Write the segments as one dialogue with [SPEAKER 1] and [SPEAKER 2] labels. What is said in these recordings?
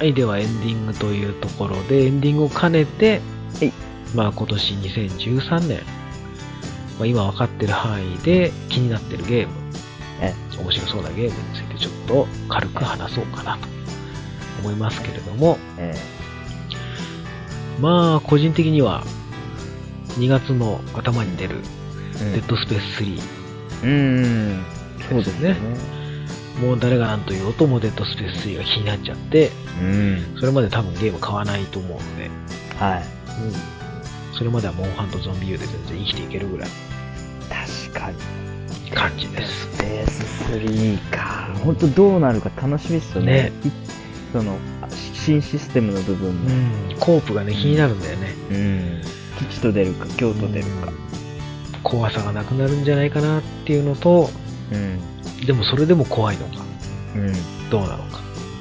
[SPEAKER 1] はい、ではエンディングというところで、エンディングを兼ねて、
[SPEAKER 2] はい、
[SPEAKER 1] まあ今年2013年、まあ、今分かってる範囲で気になってるゲーム、面白そうなゲームについてちょっと軽く話そうかなと思いますけれども、まあ個人的には2月の頭に出るデッドスペース3、
[SPEAKER 2] そうですね。
[SPEAKER 1] もう誰が何と言おうともデッドスペース3が気になっちゃって、それまで多分ゲーム買わないと思うので、
[SPEAKER 2] はい。
[SPEAKER 1] それまではモンハンとゾンビ U で全然生きていけるぐらい
[SPEAKER 2] 確かに
[SPEAKER 1] 感じです。
[SPEAKER 2] スペース3か。本当どうなるか楽しみっすよね。その新システムの部分、
[SPEAKER 1] コープがね気になるんだよね。
[SPEAKER 2] 吉と出るか京と出るか、
[SPEAKER 1] 怖さがなくなるんじゃないかなっていうのと、でもそれでも怖いのか、どうなのか、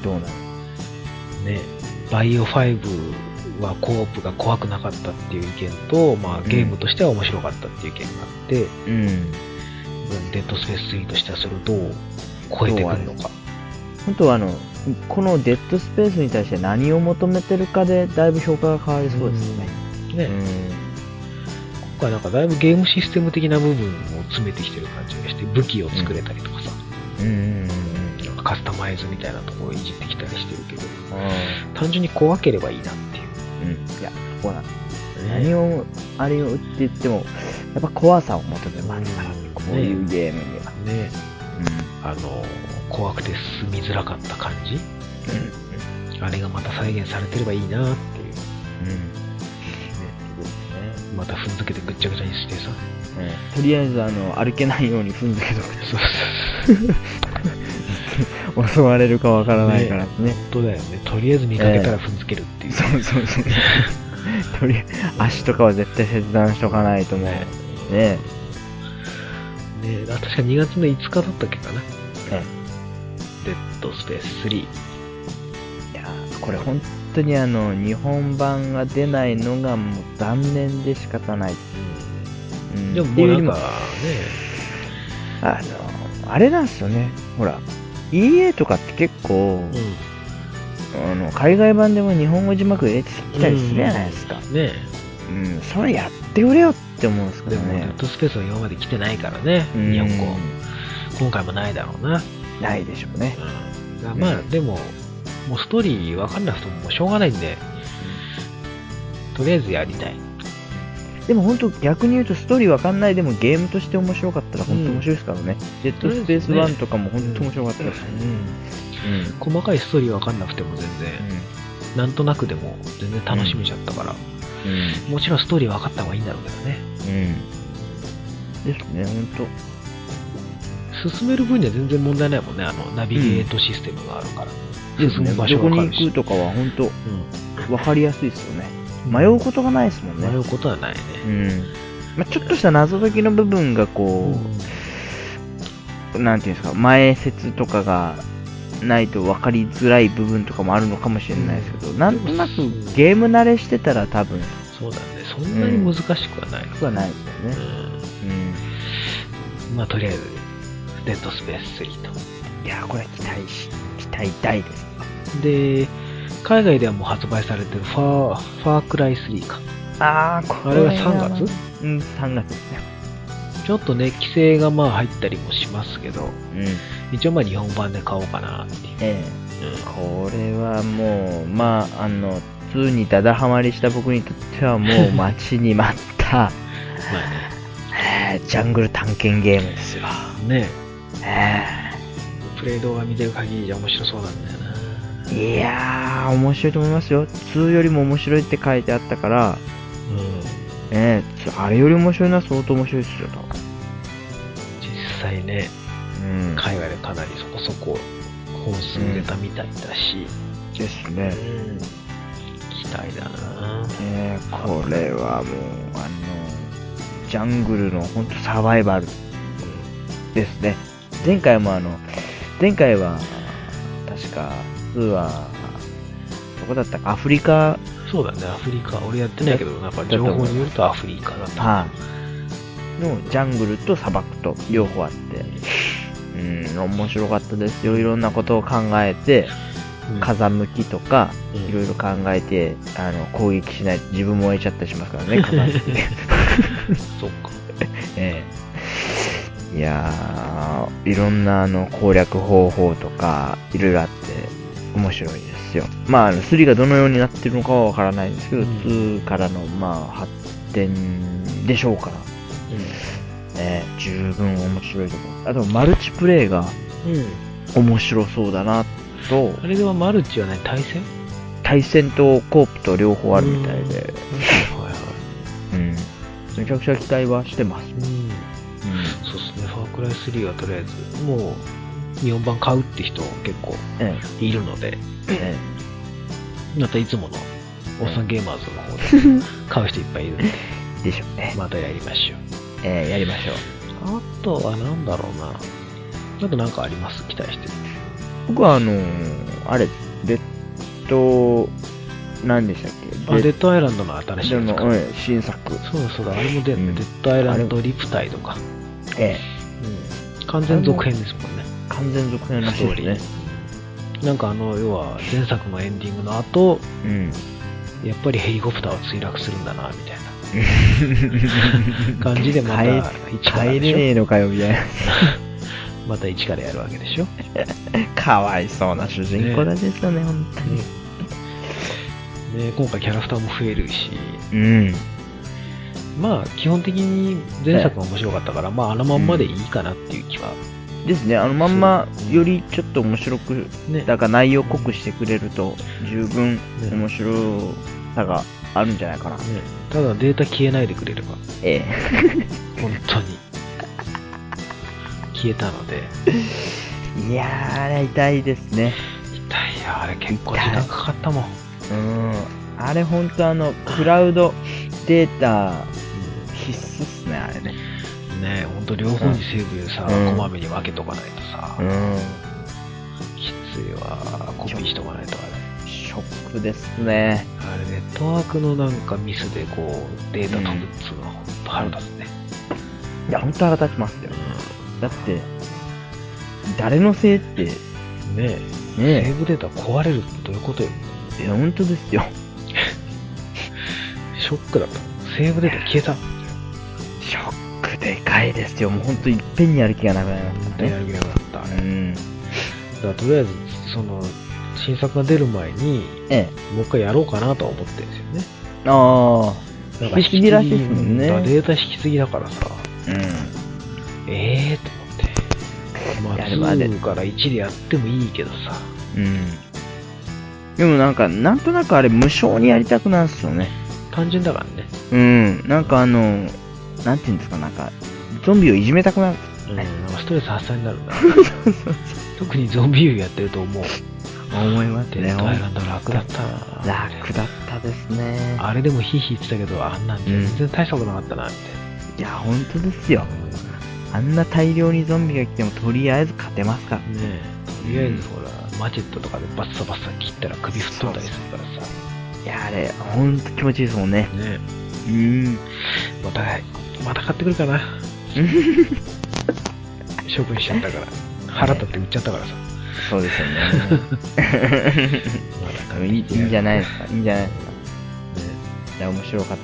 [SPEAKER 1] ね。バイオ5はコープが怖くなかったっていう意見と、まあゲームとしては面白かったっていう意見があって、デッドスペース3としてはそれをどう超えてくるのか。本
[SPEAKER 2] 当はこのデッドスペースに対して何を求めてるかでだいぶ評価が変わりそうですね。
[SPEAKER 1] 今回なんかだいぶゲームシステム的な部分を詰めてきてる感じがして、武器を作れたりとかさ、なんかカスタマイズみたいなところをいじってきたりしてるけど、単純に怖ければいいなっていう。
[SPEAKER 2] いや、そこなんです。何をあれを打って言ってもやっぱ怖さを求めますからね、こういうゲームにはね。
[SPEAKER 1] 怖くて進みづらかった感じ、あれがまた再現されてればいいなっていう。また踏んづけてぐっちゃぐちゃにしてさ、
[SPEAKER 2] とりあえず歩けないように踏んづけとくと襲われるかわからないからね。
[SPEAKER 1] 本当だよね。とりあえず見かけたら踏んづけるっていう。
[SPEAKER 2] とりあえず足とかは絶対切断しとかないともうね。
[SPEAKER 1] 確か2月の5日だったっけかな。デッドスペース3。い
[SPEAKER 2] やこれ本当に日本版が出ないのがもう残念で仕方ない。
[SPEAKER 1] でももうなんかね、
[SPEAKER 2] あれなんですよね。ほら EA とかって結構、海外版でも日本語字幕入れてきたりするじゃないですか。それやってくれよって思うんですけどね。
[SPEAKER 1] でもデッドスペースは今まで来てないからね、日本語。今回もないだろうな。
[SPEAKER 2] ないでしょうね。
[SPEAKER 1] まあでも、もうストーリー分かんなくてももうしょうがないんで、とりあえずやりたい。
[SPEAKER 2] でも本当逆に言うとストーリー分かんないでもゲームとして面白かったら本当面白いですからね。デッドスペース1とかも本当面白かったです。
[SPEAKER 1] 細かいストーリー分かんなくても全然、なんとなくでも全然楽しめちゃったから、もちろんストーリー分かった方がいいんだろうけどね。
[SPEAKER 2] ですね、本
[SPEAKER 1] 当。進める分には全然問題ないもんね、ナビゲートシステムがあるから。
[SPEAKER 2] 進む場所が分かるし。どこに行くとかは本当、分かりやすいですよね。迷うことがないですもんね。
[SPEAKER 1] 迷うことはないね。
[SPEAKER 2] ちょっとした謎解きの部分がこう、なんていうんですか、前説とかがないと分かりづらい部分とかもあるのかもしれないですけど、なんとなくゲーム慣れしてたら多分。
[SPEAKER 1] そうだね、そんなに難しくはない。
[SPEAKER 2] ないですよね。
[SPEAKER 1] まあとりあえず、デッドスペース3と。
[SPEAKER 2] いやこれ期待大です。
[SPEAKER 1] で、海外ではもう発売されてるファークライ3か。あれが3月
[SPEAKER 2] ？3月ですね。
[SPEAKER 1] ちょっとね、規制がまあ入ったりもしますけど、一応まあ日本版で買おうかなっていう。
[SPEAKER 2] これはもう、2にダダハマりした僕にとってはもう待ちに待った、ジャングル探検ゲームですよ。
[SPEAKER 1] プレイ動画見てる限りじゃ面白そうなんだよな。
[SPEAKER 2] いやー、面白いと思いますよ。2よりも面白いって書いてあったから、あれより面白いのは相当面白いですよ、多分。
[SPEAKER 1] 実際ね、海外でかなりそこそこ本数出たみたいだし。
[SPEAKER 2] ですね。
[SPEAKER 1] 期待だな。
[SPEAKER 2] これはもう、ジャングルの本当サバイバルですね。前回は確か2はどこだったか、アフリカ。
[SPEAKER 1] そうだね、アフリカ。俺やってないけど、なんか情報によるとアフリカだった。
[SPEAKER 2] のジャングルと砂漠と両方あって、面白かったですよ。いろんなことを考えて、 風向きとか、
[SPEAKER 1] うん
[SPEAKER 2] いろいろ考えて、攻撃しないと自分も燃えちゃったりしますからね、風向きで。
[SPEAKER 1] そうか。
[SPEAKER 2] いやー、いろんな攻略方法とか、いろいろあって、面白いですよ。まあ、3がどのようになってるのかはわからないんですけど、2からの、まあ、発展でしょうから、十分面白いと思う。あと、マルチプレイが面白そうだなと。
[SPEAKER 1] あれではマルチはね、
[SPEAKER 2] 対戦とコープと両方あるみたいで。
[SPEAKER 1] はいはい。
[SPEAKER 2] めちゃくちゃ期待はしてます。
[SPEAKER 1] そうですね、ファークライ3はとりあえず、もう、4番買うって人結構いるので、またいつものおっさんゲーマーズの方で買う人いっぱいいるんで、
[SPEAKER 2] でしょうね。
[SPEAKER 1] またやりましょう。
[SPEAKER 2] やりましょう。
[SPEAKER 1] あとはなんだろうな。あとなんかあります期待してる。
[SPEAKER 2] 僕はあれ、レッド、何でしたっけ？
[SPEAKER 1] レッドアイランドの新しいやつか。
[SPEAKER 2] 新作。
[SPEAKER 1] そうだ、あれも出るね。レッドアイランドリプタイとか。完全続編ですもんね。
[SPEAKER 2] 完全続編らしいですね。
[SPEAKER 1] なんか要は前作のエンディングの後、やっぱりヘリコプターは墜落するんだな、みたいな感じでまた一からでしょ。
[SPEAKER 2] 帰れねえのかよ、みたいな。
[SPEAKER 1] また一からやるわけでしょ。
[SPEAKER 2] かわいそうな主人公たちですよね、本当に。
[SPEAKER 1] ね、今回キャラクターも増えるし、まあ基本的に前作が面白かったから、まあまんまでいいかなっていう気は。
[SPEAKER 2] ですね、まんまよりちょっと面白く、だから内容濃くしてくれると十分面白さがあるんじゃないかな。
[SPEAKER 1] ただデータ消えないでくれれば。本当に。消えたので。
[SPEAKER 2] いやー、あれ痛いですね。
[SPEAKER 1] 痛いよ、あれ結構時間かかったもん。
[SPEAKER 2] あれほんとクラウドデータ必須っすね、あれね。
[SPEAKER 1] ねえ、ほんと両方にセーブでさ、こまめに分けとかないとさ、きついわ、コピーしとかないとあれ。
[SPEAKER 2] ショックですね。
[SPEAKER 1] あれ、ネットワークのなんかミスでこう、データ飛ぶっつうのはほんと腹立つね。
[SPEAKER 2] いや、ほんと腹立ちますよ。だって、誰のせいって、
[SPEAKER 1] ねえ、セーブデータ壊れるってどういうことよ。
[SPEAKER 2] いや、ほんとですよ。
[SPEAKER 1] ショックだった。セーブデータ消えた。
[SPEAKER 2] ショックでかいですよ。もうほんといっぺんにやる気がなくなりましたね。
[SPEAKER 1] やる気なくなった。だからとりあえず、新作が出る前に、もう一回やろうかなとは思ってるんですよね。
[SPEAKER 2] なんか引き継ぎらしいですもんね。
[SPEAKER 1] データ引き継ぎだからさ。と思って。まあ、2から1でやってもいいけどさ。
[SPEAKER 2] でもなんとなくあれ無償にやりたくなるんすよね。
[SPEAKER 1] 単純だからね。
[SPEAKER 2] なんかなんていうんですか、ゾンビをいじめたくなる。
[SPEAKER 1] ストレス発散になるんだ。特にゾンビやってると思
[SPEAKER 2] いますね。
[SPEAKER 1] デッドアイランド楽だったな。
[SPEAKER 2] 楽だったですね。
[SPEAKER 1] あれでもヒーヒー言ってたけど、あんなん全然大したことなかったな、みたいな。
[SPEAKER 2] いや、ほんとですよ。あんな大量にゾンビが来てもとりあえず勝てますから
[SPEAKER 1] ね。とりあえずほら、マチェットとかでバッサバッサ切ったら首吹っ飛んだりするからさ。
[SPEAKER 2] いや、あれ、ほんと気持ちいいですもんね。
[SPEAKER 1] また買ってくるかな。処分しちゃったから。腹立って売っちゃったからさ。
[SPEAKER 2] そうですよね。いいんじゃないですか。いいんじゃないですか。いや、面白かった。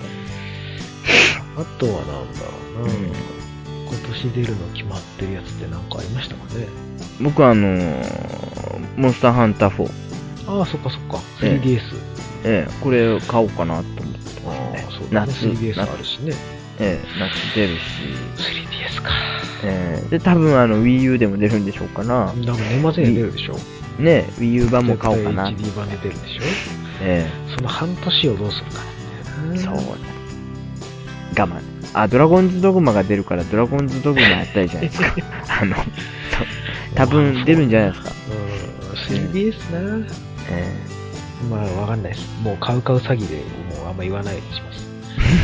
[SPEAKER 1] あとはなんだろうな。今年出るの決まってるやつって何かありましたかね。
[SPEAKER 2] 僕はモンスターハンター4。
[SPEAKER 1] ああ、そっかそっか。3DS。
[SPEAKER 2] これ買おうかなと思ってますね。夏。
[SPEAKER 1] 3DS あるしね。
[SPEAKER 2] 夏出るし。
[SPEAKER 1] 3DS か。
[SPEAKER 2] で、多分Wii U でも出るんでしょうかな。
[SPEAKER 1] 多分年末に出るでしょ。
[SPEAKER 2] ね、Wii U 版も買おうかな。
[SPEAKER 1] HD 版で出るでしょ。その半年をどうするかね。
[SPEAKER 2] そうだ。我慢。ドラゴンズドグマが出るからドラゴンズドグマやったらいいじゃないですか。多分出るんじゃないですか。
[SPEAKER 1] 3DS な。まあ、わかんないです。もう買う詐欺で、もうあんま言わないようにします。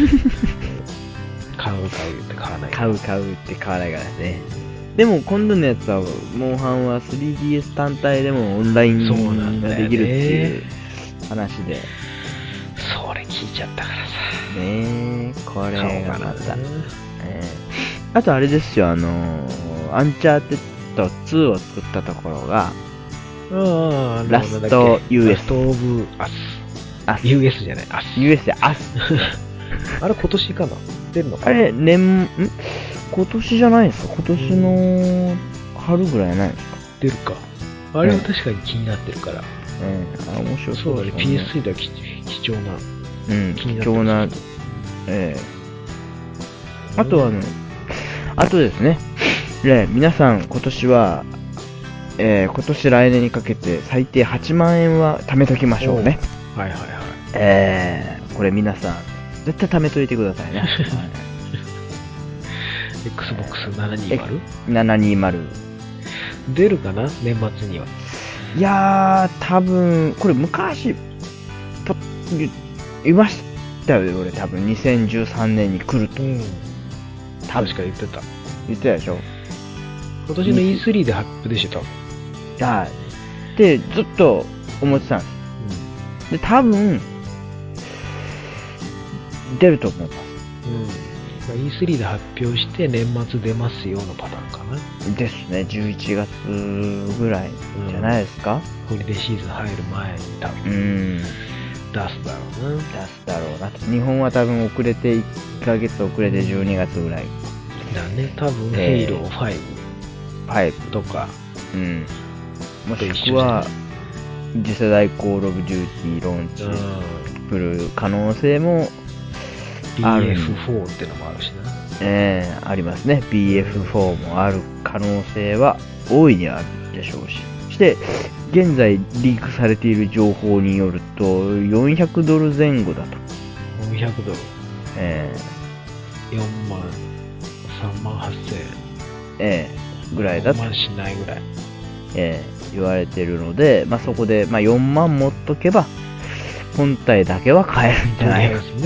[SPEAKER 1] 買うって買わない。
[SPEAKER 2] 買うって買わないからね。でも今度のやつは、モンハンは 3DS 単体でもオンラインができるっていう話で。
[SPEAKER 1] それ聞いちゃったからさ。
[SPEAKER 2] これがまた。あとあれですよ、アンチャーテッド2を作ったところが、 ラスト US。
[SPEAKER 1] ラストオブアス。US じゃない、アス。
[SPEAKER 2] US でアス。
[SPEAKER 1] あれ今年かな出るのかな。
[SPEAKER 2] あれ、今年じゃないですか。今年の春ぐらいじゃないですか。
[SPEAKER 1] 出るか。あれは確かに気になってるから。
[SPEAKER 2] 面白そうだね。
[SPEAKER 1] PS3 では貴重な。
[SPEAKER 2] 貴重な、あとはね、あとですね、皆さん今年は、今年来年にかけて最低8万円は貯めときましょうね。
[SPEAKER 1] はいはいはい。
[SPEAKER 2] これ皆さん、絶対貯めといてくださいね。
[SPEAKER 1] Xbox 720?
[SPEAKER 2] 720。
[SPEAKER 1] 出るかな年末には。
[SPEAKER 2] いやー、多分、これ昔、言いましたよ、俺多分2013年に来ると。
[SPEAKER 1] 確か言ってた。
[SPEAKER 2] 言ってたでしょ。
[SPEAKER 1] 今年の E3 で発表でしょ、多分。
[SPEAKER 2] ってずっと思ってたんです。で、多分、出ると思います。
[SPEAKER 1] E3 で発表して年末出ますよのパターンかな。
[SPEAKER 2] ですね、11月ぐらいじゃないですか。
[SPEAKER 1] ホリデーシーズン入る前に多分。出すだろうな。
[SPEAKER 2] 出すだろうな。日本は多分遅れて1ヶ月遅れて12月ぐらい。
[SPEAKER 1] だね、多分、ヘイロー5とか。
[SPEAKER 2] もしくは、次世代コールオブデューティーローンチ来る可能性もある。
[SPEAKER 1] BF4 ってのもあるしな。
[SPEAKER 2] ありますね。BF4 もある可能性は大いにあるでしょうし。そして、現在リークされている情報によると、$400前後だと。
[SPEAKER 1] $400。4万、3万8000円。
[SPEAKER 2] ぐらいだと。
[SPEAKER 1] 4万しないぐらい。
[SPEAKER 2] 言われてるので、そこで、4万持っとけば、本体だけは買えるんじゃないか。
[SPEAKER 1] ですね。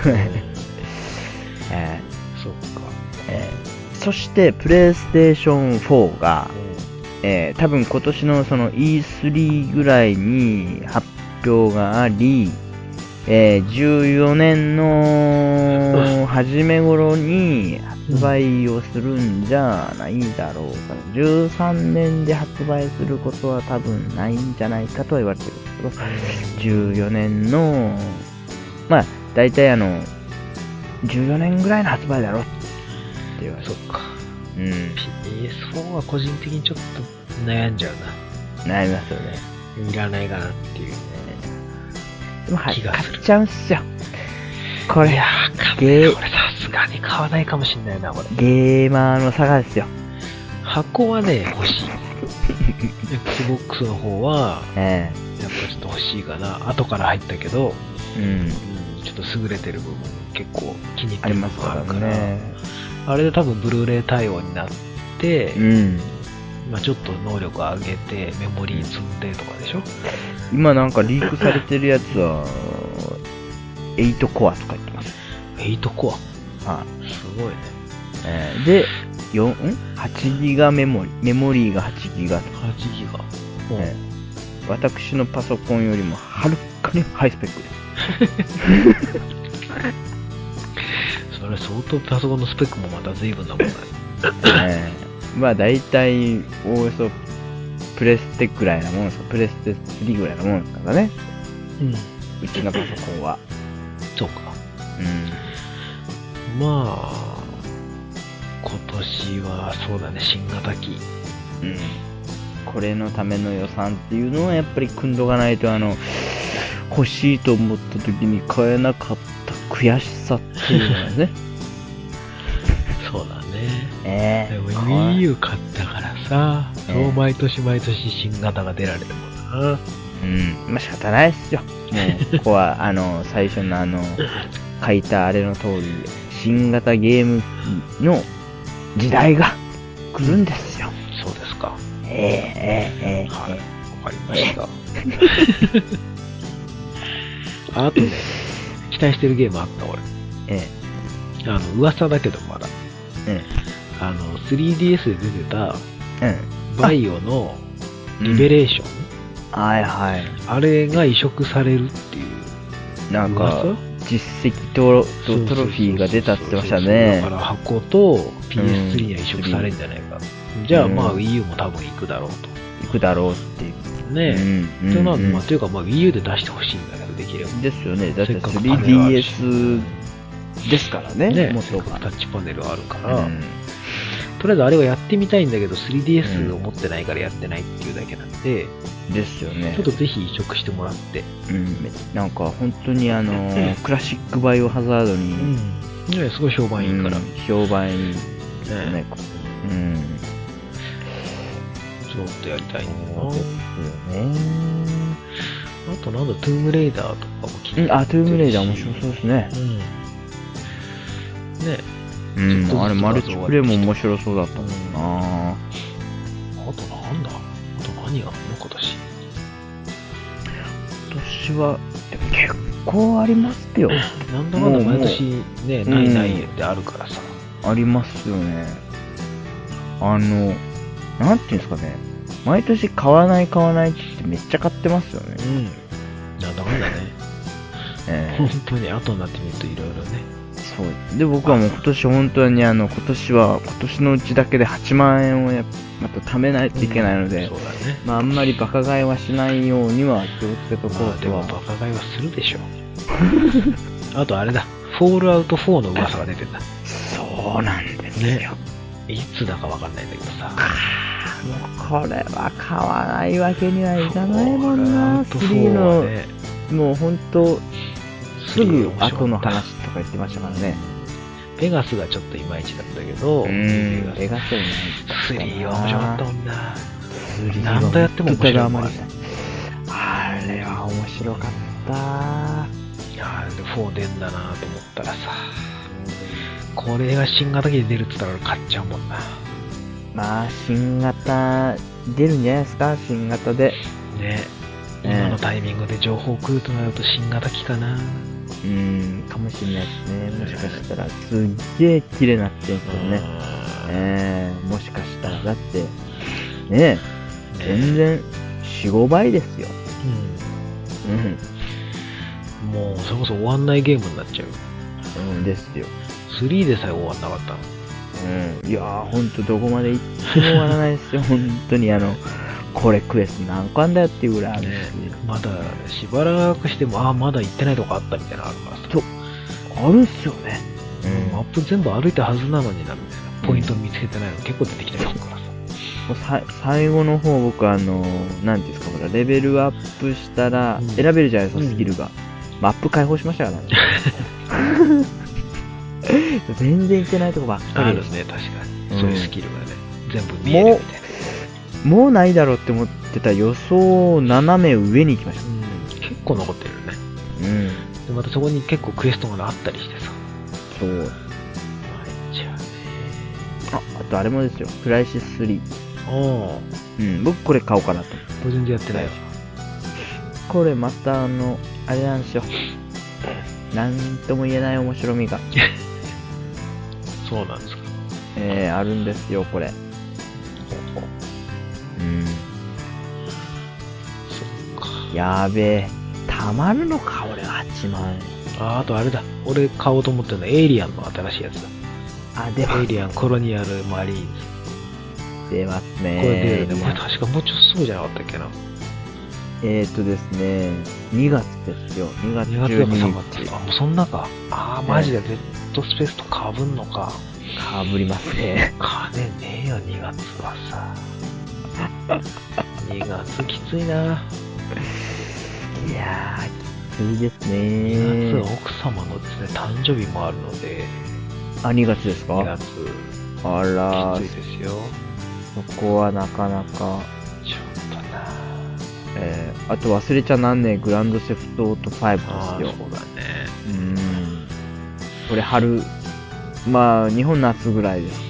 [SPEAKER 1] そっか。
[SPEAKER 2] そして、プレイステーション4が、多分今年のその E3 ぐらいに発表があり、14年の初め頃に発売をするんじゃないだろうか。13年で発売することは多分ないんじゃないかとは言われてるんですけど、14年の、大体14年ぐらいの発売だろって言われて。
[SPEAKER 1] そっか。PS4 は個人的にちょっと悩んじゃうな。
[SPEAKER 2] 悩みますよね。
[SPEAKER 1] いらないかなっていうね。
[SPEAKER 2] でも買っちゃうんすよ。これ。
[SPEAKER 1] いやー、これさすがに買わないかもしんないな、これ。
[SPEAKER 2] ゲーマーの差がですよ。
[SPEAKER 1] 箱はね、欲しい。Xbox の方は、やっぱちょっと欲しいかな。後から入ったけど、ちょっと優れてる部分結構気に入ってる部分あるから、あれで多分ブルーレイ対応になって、ちょっと能力上げてメモリー積んでとかでしょ。
[SPEAKER 2] 今なんかリークされてるやつは8コアとか言ってます。
[SPEAKER 1] 8コア。
[SPEAKER 2] はい。
[SPEAKER 1] すごいね。
[SPEAKER 2] で、8ギガメモリーが8ギガとか。
[SPEAKER 1] 8ギガ。
[SPEAKER 2] 私のパソコンよりもはるかにハイスペックです。
[SPEAKER 1] それ相当パソコンのスペックもまた随分なもんだね。
[SPEAKER 2] だいたいおおよそプレステぐらいなもんですか。プレステ3ぐらいなもんですからね。うちのパソコンは。
[SPEAKER 1] そうか。今年はそうだね、新型機。
[SPEAKER 2] これのための予算っていうのはやっぱり組んどかないと欲しいと思った時に買えなかった悔しさっていうのはね。
[SPEAKER 1] そうだね。でも Wii U 買ったからさ、そう毎年毎年新型が出られてもな。
[SPEAKER 2] 仕方ないっすよ。もう、ここは最初の書いたあれの通り、新型ゲームの時代が来るんですよ。
[SPEAKER 1] そうですか。
[SPEAKER 2] はい、
[SPEAKER 1] わかりました。あとね、期待してるゲームあった、俺。噂だけどまだ。3DS で出てた、バイオのリベレーション。あれが移植されるっていう。
[SPEAKER 2] なんか、実績とトロフィーが出たって言ってましたね。
[SPEAKER 1] だから箱と PS3 には移植されるんじゃないか。じゃあWii U も多分行くだろうと。
[SPEAKER 2] 行くだろうって言って
[SPEAKER 1] ねえ。というのは、まあ、というか、まあ、Wii U で出してほしいんだけど、できれば。
[SPEAKER 2] ですよね。だって 3DS ですからね。
[SPEAKER 1] ね、もうせっかくタッチパネルあるから、とりあえずあれはやってみたいんだけど、3DS を持ってないからやってないっていうだけなんで、
[SPEAKER 2] ですよね。
[SPEAKER 1] ちょっとぜひ移植してもらって。
[SPEAKER 2] なんか本当にクラシックバイオハザードに、
[SPEAKER 1] ね、すごい評判いいから。
[SPEAKER 2] 評判いいですよね。
[SPEAKER 1] ちょっとやりたいんだ
[SPEAKER 2] よ。ですよね。
[SPEAKER 1] あとなんだ、トゥームレイダーとかも
[SPEAKER 2] 気になってるし。トゥームレイダー面白そうですね。
[SPEAKER 1] ね。
[SPEAKER 2] あれマルチプレイも面白そうだったもんな。
[SPEAKER 1] あとなんだ、あと何があるの今年。
[SPEAKER 2] 今年は、でも結構ありますよ。
[SPEAKER 1] なんだかんだ毎年ね、ないってあるからさ。
[SPEAKER 2] ありますよね。なんていうんですかね。毎年買わないって言ってめっちゃ買ってますよね。
[SPEAKER 1] なんだかんだね。本当に後になってみるといろいろね。
[SPEAKER 2] そう。で、僕はもう今年本当に今年のうちだけで8万円をまた貯めないといけないので、
[SPEAKER 1] そうだね。
[SPEAKER 2] まああんまりバカ買いはしないようには気をつけとこうとは。
[SPEAKER 1] でもバカ買いはするでしょ。あとあれだ、フォールアウト4の噂が出てんだ。
[SPEAKER 2] そうなんですよ。ね、
[SPEAKER 1] いつだかわかんないんだけどさ。
[SPEAKER 2] もうこれは買わないわけにはいかないもんな。3の、もう本当すぐ後の話とか言ってましたからね。
[SPEAKER 1] ペガスがちょっといまいちだったけど、
[SPEAKER 2] ペガスはいまいち
[SPEAKER 1] 3は面白かったもんな。
[SPEAKER 2] 3
[SPEAKER 1] 何度やっても面白かった。
[SPEAKER 2] あれは面白かった。
[SPEAKER 1] 4出んだなと思ったらさ、これが新型機で出るって言ったら買っちゃうもんな。
[SPEAKER 2] まあ、新型出るんじゃないですか、新型で。
[SPEAKER 1] ね。今のタイミングで情報来るとなると新型機かな。
[SPEAKER 2] かもしれないですね。もしかしたら、すっげえ綺麗になってんすよね。もしかしたら、だって、ね全然、4、5倍ですよ。
[SPEAKER 1] もう、それこそ終わんないゲームになっちゃう。
[SPEAKER 2] ですよ。
[SPEAKER 1] 3でさえ終わんなかったの。
[SPEAKER 2] いやー、ほんとどこまで行っても終わらないですよ。本当にこれクエスト何個あんだよっていうぐらいあるし、
[SPEAKER 1] まだしばらくしても、まだ行ってないとこあったみたいなのあるからさ。
[SPEAKER 2] そう、あるっすよね。
[SPEAKER 1] マップ全部歩いたはずなのにな、みたいな。ポイント見つけてないの結構出てきたりするからさ。
[SPEAKER 2] もう最後の方僕なんていうんですか、ほら、レベルアップしたら、選べるじゃないですか、スキルが。マップ解放しましたからね。全然行ってないとこばっかり。
[SPEAKER 1] あるね、確かに。そういうスキルがね、全部見えるみたいな。
[SPEAKER 2] もうないだろうって思ってた予想斜め上に行きました。
[SPEAKER 1] 結構残ってるよね。で、またそこに結構クエストがあったりしてさ。
[SPEAKER 2] そう。参っちゃうね。あとあれもですよ、クライシス3。僕これ買おうかなと。こ
[SPEAKER 1] れ全然やってないわ。
[SPEAKER 2] これまたあれなんですよ。なんとも言えない面白みが。
[SPEAKER 1] そうなんですか。
[SPEAKER 2] あるんですよ、これ。
[SPEAKER 1] そっか。
[SPEAKER 2] やべえ。たまるのか、俺8万円。
[SPEAKER 1] あとあれだ。俺買おうと思ってるのはエイリアンの新しいやつだ。
[SPEAKER 2] 出ます。
[SPEAKER 1] エイリアンコロニアルマリーンズ。
[SPEAKER 2] 出ますね。
[SPEAKER 1] これ出るね。これ確かもうちょっとすぐじゃなかったっけな。
[SPEAKER 2] ですね、2月ですよ。2月12日。
[SPEAKER 1] もうそんなか。マジでデッドスペースとかぶんのか。
[SPEAKER 2] かぶりますね。
[SPEAKER 1] 金ねえよ、2月はさ。2月きついな。い
[SPEAKER 2] やー、きついですね。
[SPEAKER 1] 2月は奥様のですね、誕生日もあるので。
[SPEAKER 2] 2月ですか？
[SPEAKER 1] 2月。
[SPEAKER 2] あら、
[SPEAKER 1] きついですよ。
[SPEAKER 2] そこはなかなか。
[SPEAKER 1] ちょっとな。
[SPEAKER 2] あと忘れちゃなんねえ、グランドセフトオート5ですよ。
[SPEAKER 1] そうだね。
[SPEAKER 2] これ春、まあ、日本夏ぐらいですね。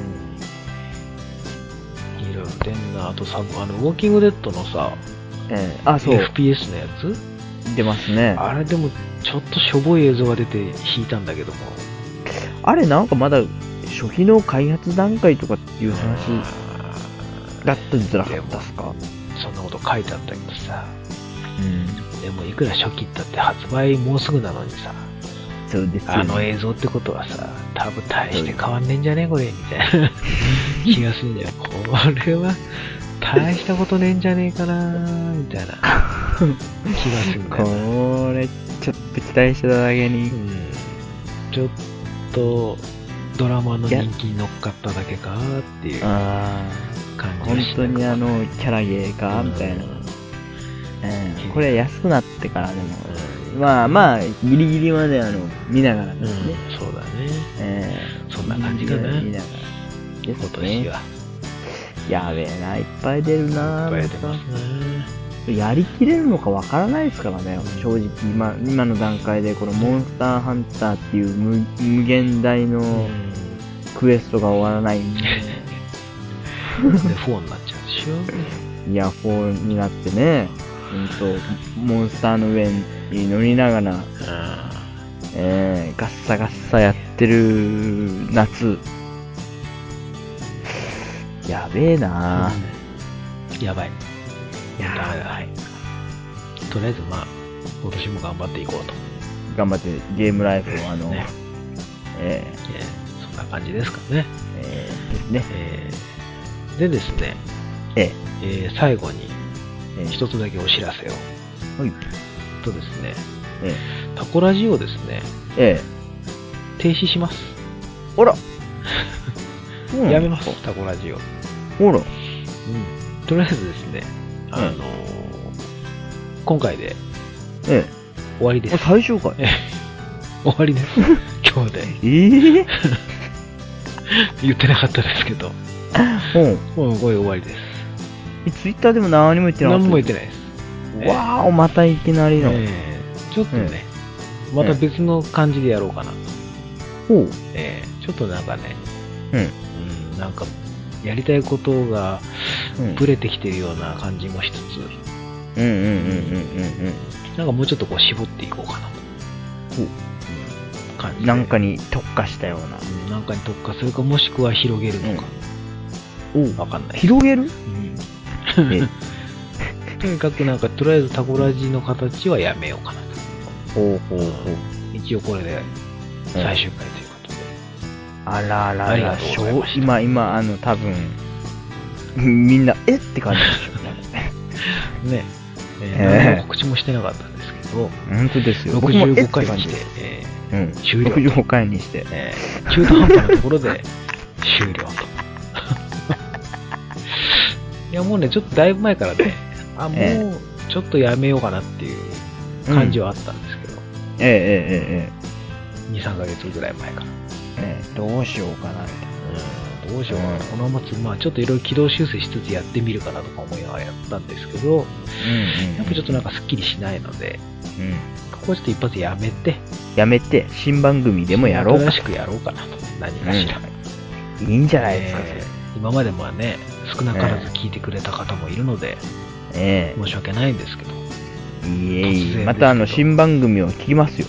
[SPEAKER 1] いろいろ出んな。あとさ、ウォーキングデッドのさ、
[SPEAKER 2] そう。
[SPEAKER 1] FPS のやつ
[SPEAKER 2] 出ますね。
[SPEAKER 1] あれでも、ちょっとしょぼい映像が出て引いたんだけども。
[SPEAKER 2] あれなんかまだ、初期の開発段階とかっていう話だったんじゃなかったっすか？
[SPEAKER 1] そんなこと書いてあったけどさ。でもいくら初期だって発売もうすぐなのにさ。
[SPEAKER 2] そうですよね。
[SPEAKER 1] 映像ってことはさ、多分大して変わんねえんじゃねえこれみたいな気がするんだよ。これは大したことねえんじゃねえかなみたいな気がするんだよな。
[SPEAKER 2] これ、ちょっと期待してただけに。
[SPEAKER 1] ちょっと、ドラマの人気に乗っかっただけかっていう感じがし
[SPEAKER 2] 本当に
[SPEAKER 1] キ
[SPEAKER 2] ャラゲーかみたいな。これ安くなってからでも、まあ、ギリギリまで見ながらですね。
[SPEAKER 1] そうだね。そんな感じかな。
[SPEAKER 2] 見ながら。
[SPEAKER 1] 今年は。
[SPEAKER 2] やべえな、いっぱい出るな。
[SPEAKER 1] いっぱい出ます
[SPEAKER 2] ね。やりきれるのかわからないですからね、正直。今の段階で、このモンスターハンターっていう無限大のクエストが終わらないんで。
[SPEAKER 1] で、4になっちゃうでしょ。
[SPEAKER 2] いや、4になってね、モンスターの上に乗りながら、ガッサガッサやってる夏。やべえなぁ。
[SPEAKER 1] やばい。ダメだ。とりあえず今年も頑張っていこうと。
[SPEAKER 2] 頑張ってゲームライフを
[SPEAKER 1] そんな感じですかね。
[SPEAKER 2] ですね。
[SPEAKER 1] でですね、最後に一つだけお知らせを。とですね、タコラジをですね、停止します。
[SPEAKER 2] あら
[SPEAKER 1] やめます、タコラジを。とりあえずですね、今回で終わりです。
[SPEAKER 2] 最終回
[SPEAKER 1] 終わりです。今日で。言ってなかったですけど。もうこれ終わりです。
[SPEAKER 2] ツイッターでも何も言ってなかった。
[SPEAKER 1] 何も言ってないです。
[SPEAKER 2] わー、またいきなりの。
[SPEAKER 1] ちょっとね、また別の感じでやろうかなと。ちょっとなんかね、なんかやりたいことがブレてきてるような感じもしつつ、なんかもうちょっとこう絞っていこうかなと。感じで。
[SPEAKER 2] なんかに特化したような。
[SPEAKER 1] なんかに特化するか、もしくは広げるのか。わかんない。
[SPEAKER 2] 広げる？
[SPEAKER 1] とにかくなんか、とりあえずタコラジの形はやめようかなと。一応これで最終回ということで。
[SPEAKER 2] あらあら
[SPEAKER 1] ありがとうございました。
[SPEAKER 2] 今、多分、みんな、って感じでしょ
[SPEAKER 1] ね。何も告知もしてなかったんですけど、
[SPEAKER 2] 本当ですよ。
[SPEAKER 1] 65回にして、終了。
[SPEAKER 2] 65回にして、
[SPEAKER 1] 中途半端なところで終了と。いやもうね、ちょっとだいぶ前からね、もうちょっとやめようかなっていう感じはあったんですけど、2、3ヶ月ぐらい前から。
[SPEAKER 2] どうしようかなみたいな。
[SPEAKER 1] どうしようかな。このままちょっといろいろ軌道修正しつつやってみるかなとか思いながらやったんですけど、やっぱちょっとなんかスッキリしないので、ここはちょっと一発やめて、
[SPEAKER 2] 新番組でもやろうか。
[SPEAKER 1] 新しくやろうかなと。何かしら。
[SPEAKER 2] いいんじゃないですか、
[SPEAKER 1] 今までもね、少なからず聞いてくれた方もいるので、申し訳ないんですけど。
[SPEAKER 2] また新番組を聞きますよ。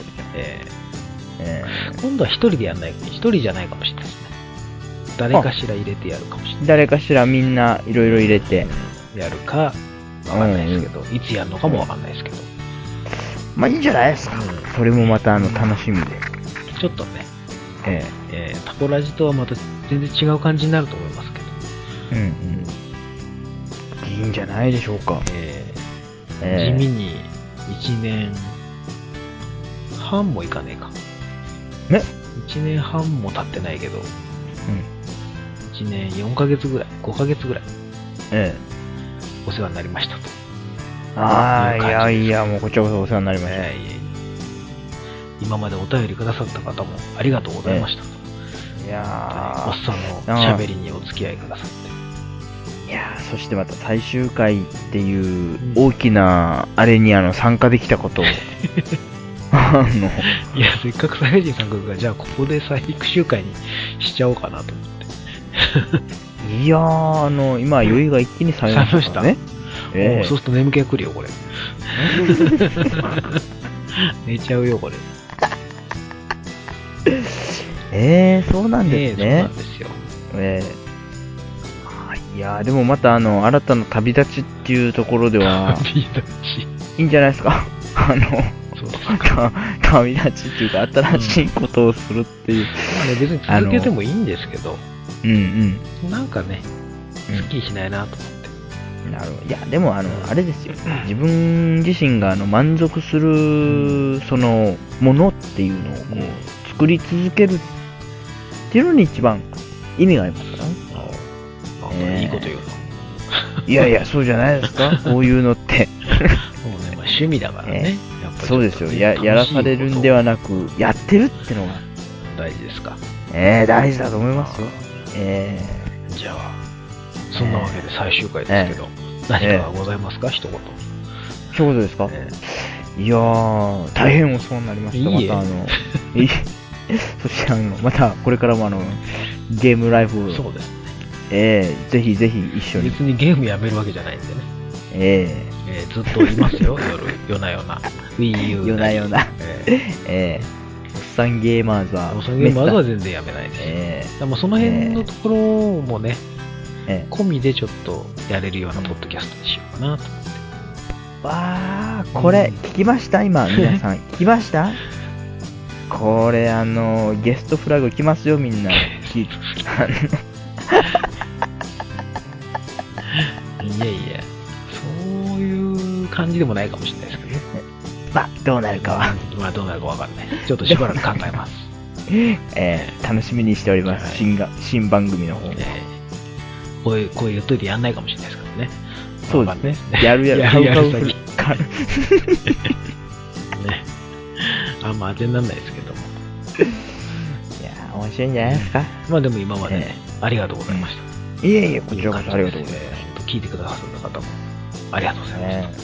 [SPEAKER 1] 今度は一人でやんない、一人じゃないかもしれないですね。誰かしら入れてやるかもしれない。
[SPEAKER 2] 誰かしらみんないろいろ入れて、
[SPEAKER 1] やるか、わかんないですけど、いつやるのかもわかんないですけど。
[SPEAKER 2] まあいいんじゃないですか。それもまた楽しみで。
[SPEAKER 1] ちょっとね、タコラジとはまた全然違う感じになると思いますけど。
[SPEAKER 2] いいんじゃないでしょうか。
[SPEAKER 1] 地味に1年半もいかねえか。1年半も経ってないけど、1年4ヶ月ぐらい、5ヶ月ぐらい、お世話になりましたと。
[SPEAKER 2] いや、もうこちらこそお世話になりました。
[SPEAKER 1] 今までお便りくださった方もありがとうございましたと。おっさんの喋りにお付き合いくださって。
[SPEAKER 2] いやそしてまた最終回っていう大きなあれに参加できたことを。
[SPEAKER 1] いや、せっかくサイヤ人さん来るから、じゃあここで最終回にしちゃおうかなと思って。
[SPEAKER 2] いやー、今、酔いが一気に冷めましたね。
[SPEAKER 1] そうすると眠気が来るよ、これ。寝ちゃうよ、これ。
[SPEAKER 2] そうなんですね。
[SPEAKER 1] そうなんですよ。
[SPEAKER 2] いやでもまた新たな旅立ちっていうところでは、
[SPEAKER 1] 旅立ち
[SPEAKER 2] いいんじゃないですか。旅立ちっていうか、新しいことをするっていう。
[SPEAKER 1] 別に続けてもいいんですけど、なんかね、すっきりしないなと思って。
[SPEAKER 2] なるほど。いや、でもあれですよ。自分自身が満足する、その、ものっていうのをこう、作り続けるっていうのに一番意味がありますからね。
[SPEAKER 1] なんかいいこと言うの。
[SPEAKER 2] いやいや、そうじゃないですかこういうのって。
[SPEAKER 1] もうね、まあ、趣味だからね。やっぱ
[SPEAKER 2] そうですよ。やらされるんではなく、やってるってのが。
[SPEAKER 1] 大事ですか。
[SPEAKER 2] 大事だと思いますよ。
[SPEAKER 1] じゃあ、そんなわけで最終回ですけど、何かございますか、一言。
[SPEAKER 2] 一言ですか、いやー、大変お世話になりました。
[SPEAKER 1] いい
[SPEAKER 2] またそしてまたこれからもゲームライフを、
[SPEAKER 1] そうです
[SPEAKER 2] ね。ぜひぜひ一緒に。
[SPEAKER 1] 別にゲームやめるわけじゃないんでね。ずっといますよ、夜な夜な。Wii U
[SPEAKER 2] 夜な夜な。おっさんゲーマーズは。
[SPEAKER 1] おっさんゲーマーズは全然やめないです。でもその辺のところもね、込みでちょっとやれるようなポッドキャストにしようかなと思って。
[SPEAKER 2] わー、これ、聞きました今、皆さん。聞きましたこれ、ゲストフラグ来ますよ、みんな。い
[SPEAKER 1] やいや、そういう感じでもないかもしれないですけどね。
[SPEAKER 2] まあ、どうなるかは。
[SPEAKER 1] まあ、どうなるかわかんない。ちょっとしばらく考えます。
[SPEAKER 2] 楽しみにしております。新番組の方も。
[SPEAKER 1] こう言っといてやんないかもしれないですけどね。
[SPEAKER 2] そうですね。やる詐欺。
[SPEAKER 1] ね。あんま当てにならないですけども。
[SPEAKER 2] いやー、面白いんじゃないですか。
[SPEAKER 1] まあでも今までね、ありがとうございました。
[SPEAKER 2] いえいえ、こちらこそありがとうございます。
[SPEAKER 1] 聞いてくださった方もありがとうございました。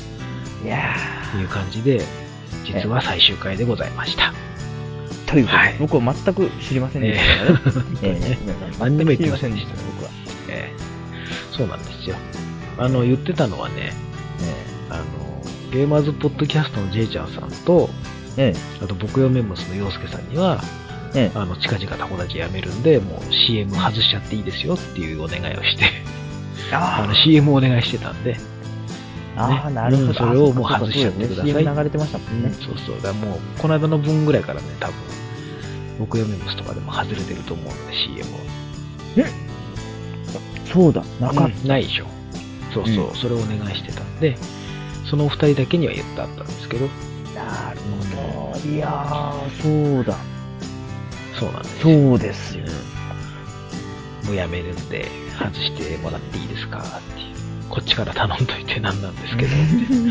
[SPEAKER 2] いや
[SPEAKER 1] ー。という感じで、実は最終回でございました。
[SPEAKER 2] ということで、僕は全く知りませんでしたね。
[SPEAKER 1] 何にも言ってませんでしたね、僕は。そうなんですよ。言ってたのはね、ゲーマーズポッドキャストの J ちゃんさんと、あと僕よメムスの陽介さんには、近々タコだけやめるんで、もう CM 外しちゃっていいですよっていうお願いをして、CM をお願いしてたんで、
[SPEAKER 2] なるほど。
[SPEAKER 1] それをもう外しちゃってください。
[SPEAKER 2] CM 流れてましたもんね。
[SPEAKER 1] そうそう。だからもう、この間の分ぐらいからね、多分、僕よメムスとかでも外れてると思うんで、CM を。
[SPEAKER 2] そうだ、
[SPEAKER 1] ないでしょ。そうそう、それをお願いしてたんで、そのお二人だけには言ってあったんですけど。
[SPEAKER 2] なるほど。いやー、そうだ。
[SPEAKER 1] そうなんです。
[SPEAKER 2] そうですよ。
[SPEAKER 1] もうやめるんで、外してもらっていいですかっていう。こっちから頼んどいてなんなんですけど。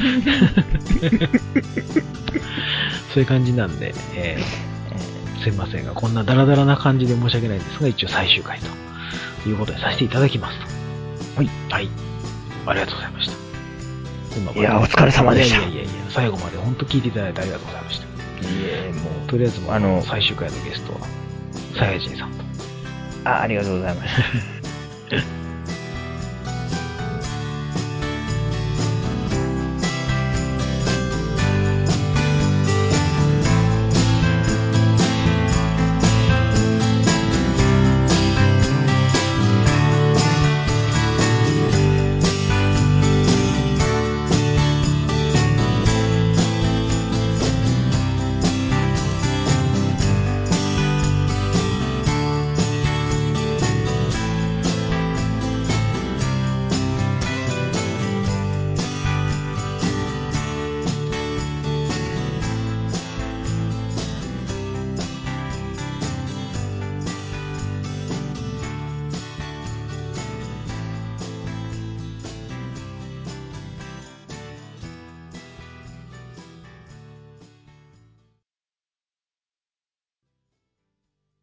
[SPEAKER 1] そういう感じなんで、すいませんが、こんなダラダラな感じで申し訳ないんですが、一応最終回ということにさせていただきますと。はい。はい。ありがとうございました。
[SPEAKER 2] いや、お疲れ様でした。
[SPEAKER 1] いや、最後まで本当聞いていただいてありがとうございました。もう、とりあえず最終回のゲストは、さやじんさんと。
[SPEAKER 2] ありがとうございました。